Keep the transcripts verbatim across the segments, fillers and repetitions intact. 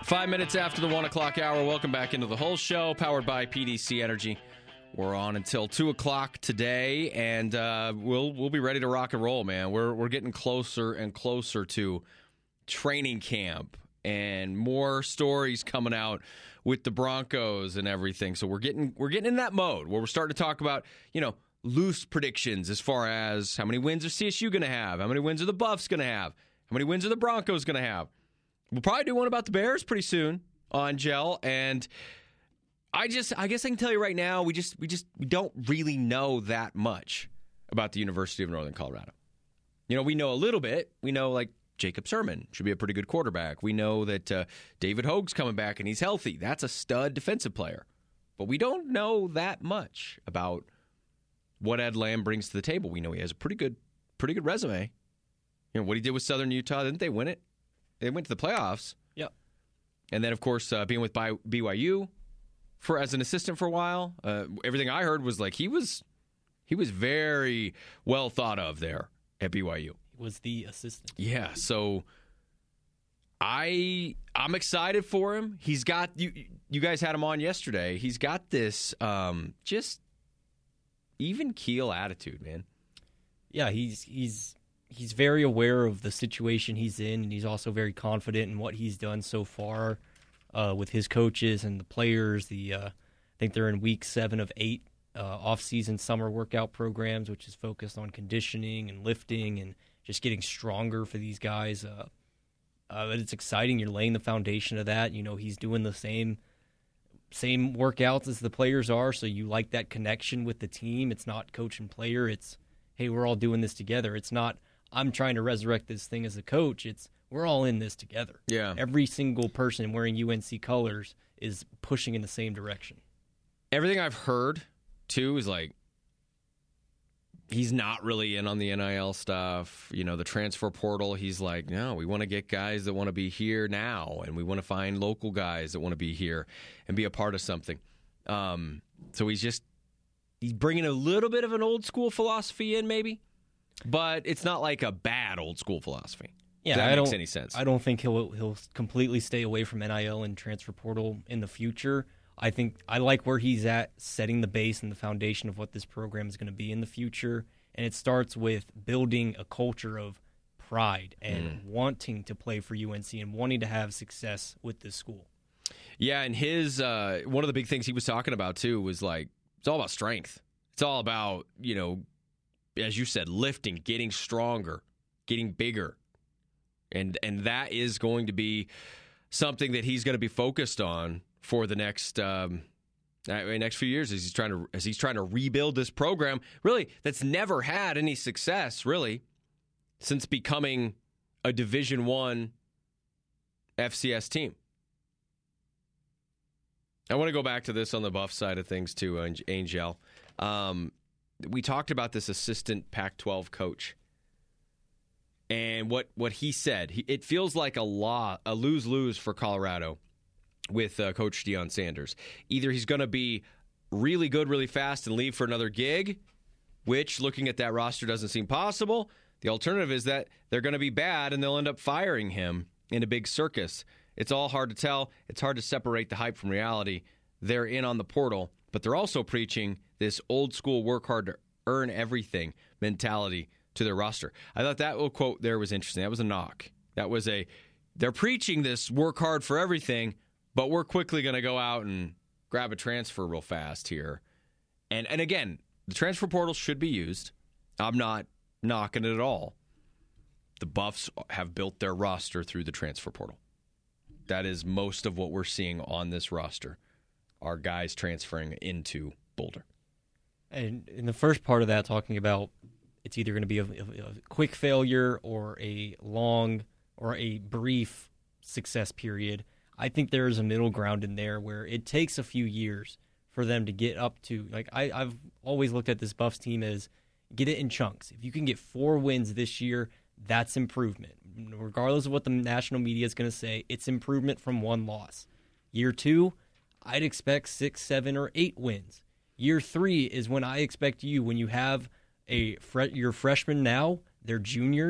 Five minutes after the one o'clock hour, welcome back into the whole show, powered by P D C Energy. We're on until two o'clock today, and uh, we'll we'll be ready to rock and roll, man. We're we're getting closer and closer to training camp, and more stories coming out with the Broncos and everything. So we're getting we're getting in that mode where we're starting to talk about, you know, loose predictions as far as how many wins are C S U going to have, how many wins are the Buffs going to have, how many wins are the Broncos going to have. We'll probably do one about the Bears pretty soon on Gel, and I just, I guess I can tell you right now, we just, we just, we don't really know that much about the University of Northern Colorado. You know, we know a little bit. We know, like, Jacob Sirmon should be a pretty good quarterback. We know that uh, David Hogue's coming back and he's healthy. That's a stud defensive player. But we don't know that much about what Ed Lamb brings to the table. We know he has a pretty good, pretty good resume. You know, what he did with Southern Utah, didn't they win it? They went to the playoffs. Yep. And then, of course, uh, being with B Y U for as an assistant for a while. Uh, everything I heard was like he was he was very well thought of there at B Y U. He was the assistant. Yeah, so I I'm excited for him. He's got you you guys had him on yesterday. He's got this um, just even keel attitude, man. Yeah, he's he's he's very aware of the situation he's in, and he's also very confident in what he's done so far uh, with his coaches and the players. The uh, I think they're in week seven of eight uh, off-season summer workout programs, which is focused on conditioning and lifting and just getting stronger for these guys. Uh, uh, but it's exciting. You're laying the foundation of that. You know, he's doing the same same workouts as the players are, so you like that connection with the team. It's not coach and player. It's, hey, we're all doing this together. It's not, I'm trying to resurrect this thing as a coach. It's, we're all in this together. Yeah. Every single person wearing U N C colors is pushing in the same direction. Everything I've heard, too, is like, he's not really in on the N I L stuff. You know, the transfer portal, he's like, no, we want to get guys that want to be here now, and we want to find local guys that want to be here and be a part of something. Um, so he's just, he's bringing a little bit of an old school philosophy in, maybe, but it's not like a bad old school philosophy. Yeah, if that I makes don't, any sense. I don't think he'll he'll completely stay away from N I L and transfer portal in the future. I think I like where he's at, setting the base and the foundation of what this program is going to be in the future. And it starts with building a culture of pride and mm. wanting to play for U N C and wanting to have success with this school. Yeah, and his uh, one of the big things he was talking about, too, was like, it's all about strength. It's all about, you know, as you said, lifting, getting stronger, getting bigger. And and that is going to be something that he's going to be focused on for the next um, next few years as he's trying to as he's trying to rebuild this program, really, that's never had any success, really, since becoming a Division One F C S team. I want to go back to this on the Buff side of things too, Angel. Um, we talked about this assistant Pac twelve coach. And what, what he said, he, it feels like a lot, a lose-lose for Colorado with uh, Coach Deion Sanders. Either he's going to be really good really fast and leave for another gig, which, looking at that roster, doesn't seem possible. The alternative is that they're going to be bad and they'll end up firing him in a big circus. It's all hard to tell. It's hard to separate the hype from reality. They're in on the portal, but they're also preaching this old-school work hard to earn everything mentality to their roster. I thought that little quote there was interesting. That was a knock. That was a, they're preaching this work hard for everything, but we're quickly going to go out and grab a transfer real fast here. And and again, the transfer portal should be used. I'm not knocking it at all. The Buffs have built their roster through the transfer portal. That is most of what we're seeing on this roster, are guys transferring into Boulder. And in the first part of that, talking about it's either going to be a, a quick failure or a long or a brief success period. I think there is a middle ground in there where it takes a few years for them to get up to, like, I, I've always looked at this Buffs team as get it in chunks. If you can get four wins this year, that's improvement. Regardless of what the national media is going to say, it's improvement from one loss. Year two, I'd expect six, seven, or eight wins. Year three is when I expect you, when you have a fre- your freshmen now, they're juniors,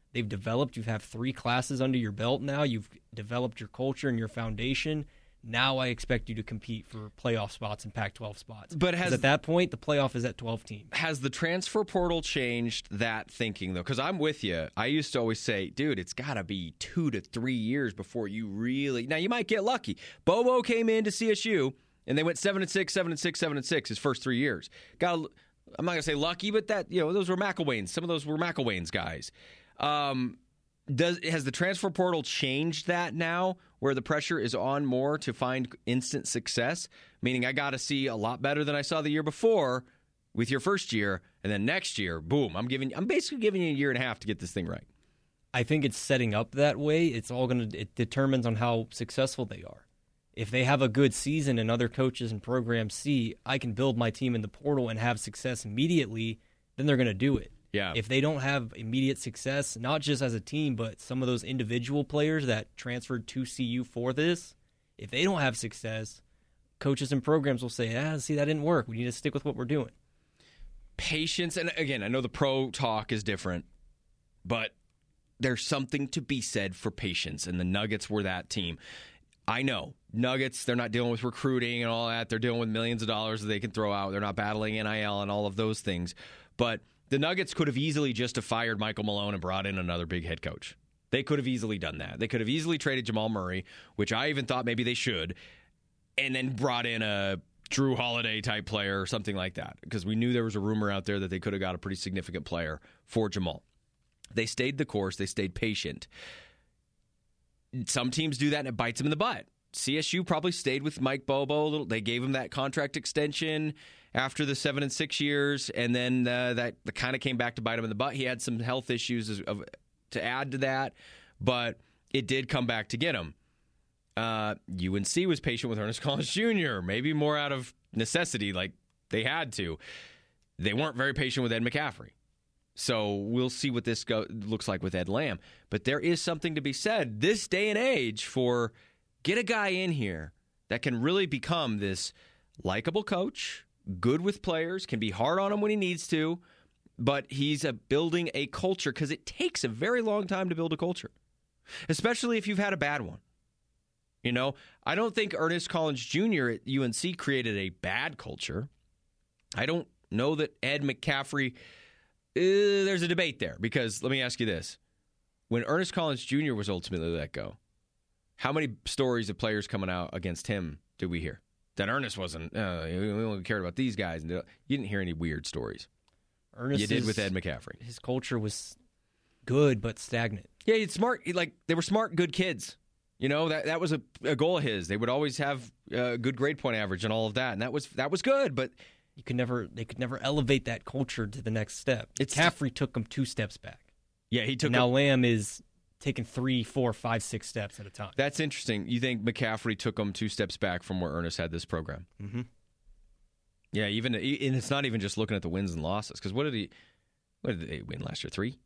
They've developed. You have three classes under your belt now. You've developed your culture and your foundation. Now I expect you to compete for playoff spots and Pac twelve spots. But has, at that point, the playoff is at twelve teams. Has the transfer portal changed that thinking, though? Because I'm with you. I used to always say, dude, it's got to be two to three years before you really... Now, you might get lucky. Bobo came into C S U, and they went seven and six, seven and six, seven and six his first three years. Got, I'm not going to say lucky, but that, you know, those were McElwain's. Some of those were McElwain's guys. Um, does has the transfer portal changed that now, where the pressure is on more to find instant success? Meaning, I got to see a lot better than I saw the year before with your first year, and then next year, boom! I'm giving, I'm basically giving you a year and a half to get this thing right. I think it's setting up that way. It's all going to. It determines on how successful they are. If they have a good season and other coaches and programs see I can build my team in the portal and have success immediately, then they're going to do it. Yeah. If they don't have immediate success, not just as a team, but some of those individual players that transferred to C U for this, if they don't have success, coaches and programs will say, ah, see, that didn't work. We need to stick with what we're doing. Patience, and again, I know the pro talk is different, but there's something to be said for patience, and the Nuggets were that team. I know. Nuggets, they're not dealing with recruiting and all that. They're dealing with millions of dollars that they can throw out. They're not battling N I L and all of those things. But the Nuggets could have easily just have fired Michael Malone and brought in another big head coach. They could have easily done that. They could have easily traded Jamal Murray, which I even thought maybe they should, and then brought in a Drew Holiday type player or something like that, because we knew there was a rumor out there that they could have got a pretty significant player for Jamal. They stayed the course. They stayed patient. Some teams do that and it bites them in the butt. C S U probably stayed with Mike Bobo a little. They gave him that contract extension after the seven and six years, and then uh, that kind of came back to bite him in the butt. He had some health issues as, of, to add to that, but it did come back to get him. Uh, U N C was patient with Ernest Collins Junior, maybe more out of necessity, like they had to. They weren't very patient with Ed McCaffrey. So we'll see what this go- looks like with Ed Lamb. But there is something to be said this day and age for get a guy in here that can really become this likable coach, good with players, can be hard on him when he needs to, but he's a building a culture, because it takes a very long time to build a culture, especially if you've had a bad one. You know, I don't think Ernest Collins Junior at U N C created a bad culture. I don't know that Ed McCaffrey... Uh, there's a debate there, because let me ask you this. When Ernest Collins Junior was ultimately let go, how many stories of players coming out against him did we hear? That Ernest wasn't, uh, we only cared about these guys. You didn't hear any weird stories. Ernest you did is, with Ed McCaffrey. His culture was good but stagnant. Yeah, he's smart. He, like they were smart, good kids. You know, that that was a, a goal of his. They would always have a good grade point average and all of that, and that was that was good, but you could never they could never elevate that culture to the next step. It's, McCaffrey took them two steps back. Yeah, he took now a, Lamb is taking three, four, five, six steps at a time. That's interesting. You think McCaffrey took him two steps back from where Ernest had this program? Mm-hmm. Yeah, even and it's not even just looking at the wins and losses, because what did he? What did they win last year? Three.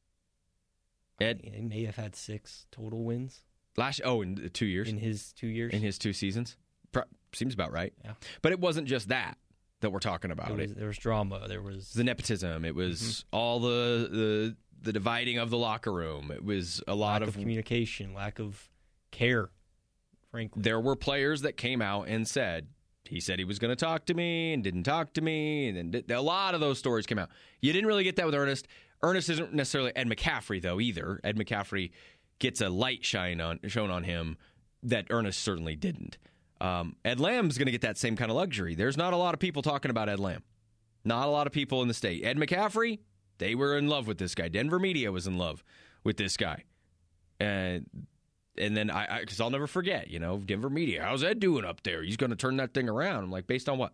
Ed, he may have had six total wins. Last oh, in two years. In his two years. In his two seasons, Pro- seems about right. Yeah. But it wasn't just that that we're talking about. There was, it, there was drama. There was the nepotism. It was mm-hmm. all the the the dividing of the locker room. It was a lot lack of, of communication, lack of care. Frankly, there were players that came out and said he said he was going to talk to me and didn't talk to me, and then did, a lot of those stories came out. You didn't really get that with Ernest. Ernest isn't necessarily Ed McCaffrey though either. Ed McCaffrey gets a light shine on shown on him that Ernest certainly didn't. Um, Ed Lamb's going to get that same kind of luxury. There's not a lot of people talking about Ed Lamb. Not a lot of people in the state. Ed McCaffrey, they were in love with this guy. Denver media was in love with this guy. And and then I, because I'll never forget, you know, Denver media, how's Ed doing up there? He's going to turn that thing around. I'm like, based on what?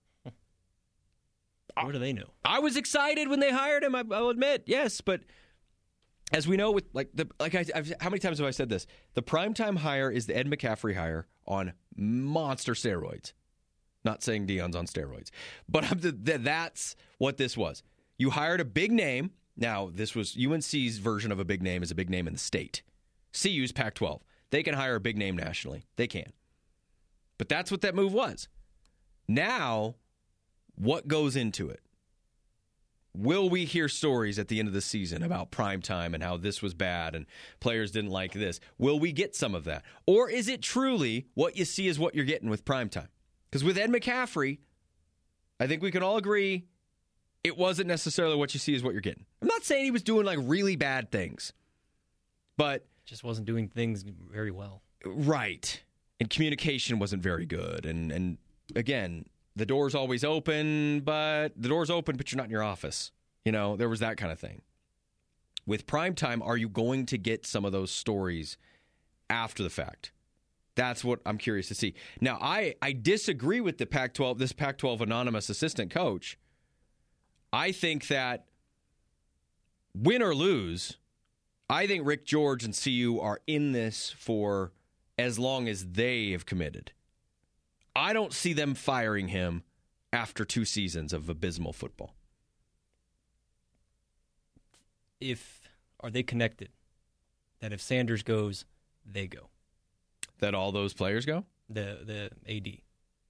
What do they know? I was excited when they hired him. I, I'll admit, yes, but as we know, with like the like, I, I've, how many times have I said this? The primetime hire is the Ed McCaffrey hire on monster steroids. Not saying Deion's on steroids, but I'm the, the, that's what this was. You hired a big name. Now, this was U N C's version of a big name is a big name in the state. C U's Pac twelve. They can hire a big name nationally. They can. But that's what that move was. Now, what goes into it? Will we hear stories at the end of the season about primetime and how this was bad and players didn't like this? Will we get some of that? Or is it truly what you see is what you're getting with primetime? Because with Ed McCaffrey, I think we can all agree it wasn't necessarily what you see is what you're getting. I'm not saying he was doing like really bad things, but just wasn't doing things very well. Right. And communication wasn't very good. And, and again, the door's always open, but the door's open, but you're not in your office. You know, there was that kind of thing. With primetime, are you going to get some of those stories after the fact? That's what I'm curious to see. Now, I, I disagree with the Pac twelve, this Pac twelve anonymous assistant coach. I think that win or lose, I think Rick George and C U are in this for as long as they have committed. I don't see them firing him after two seasons of abysmal football. If are they connected? That if Sanders goes, they go. That all those players go? The the A D.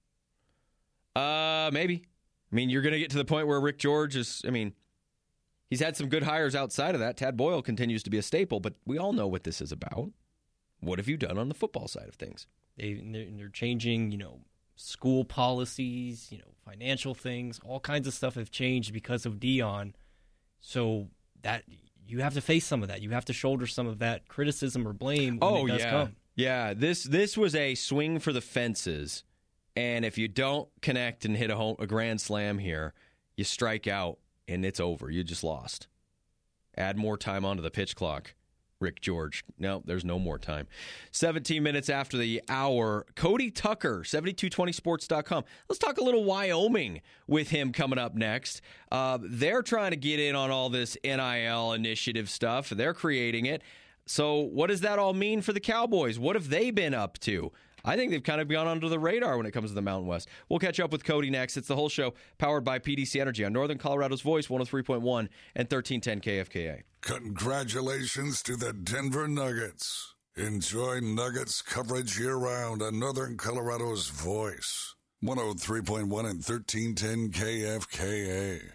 Uh, maybe. I mean, you're going to get to the point where Rick George is, I mean, he's had some good hires outside of that. Tad Boyle continues to be a staple, but we all know what this is about. What have you done on the football side of things? They, they're changing, you know, school policies, you know, financial things. All kinds of stuff have changed because of Deion. So that you have to face some of that. You have to shoulder some of that criticism or blame when oh, it does yeah. come. Yeah, this this was a swing for the fences. And if you don't connect and hit a, home, a grand slam here, you strike out, and it's over. You just lost. Add more time onto the pitch clock, Rick George. No, there's no more time. seventeen minutes after the hour, Cody Tucker, seventy-two twenty sports dot com. Let's talk a little Wyoming with him coming up next. Uh, they're trying to get in on all this N I L initiative stuff. They're creating it. So what does that all mean for the Cowboys? What have they been up to? I think they've kind of gone under the radar when it comes to the Mountain West. We'll catch up with Cody next. It's the whole show powered by P D C Energy on Northern Colorado's Voice, one oh three point one and thirteen ten K F K A. Congratulations to the Denver Nuggets. Enjoy Nuggets coverage year-round on Northern Colorado's Voice, one oh three point one and thirteen ten K F K A.